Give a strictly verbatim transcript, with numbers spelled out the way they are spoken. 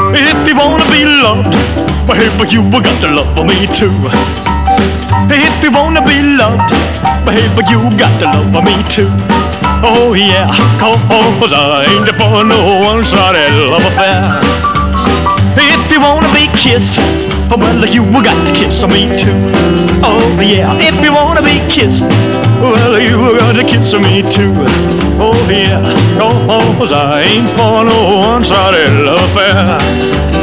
If you wanna be loved, baby, you got to love me too. If you wanna be loved, baby, you got to love me too. Oh yeah, cause I ain't for no one-sided love affair. If you wanna be kissed, well, you got to kiss me too. Oh yeah, if you wanna be kissed, well, you got to kiss me too. Oh yeah, cause I ain't for no one-sided love affair.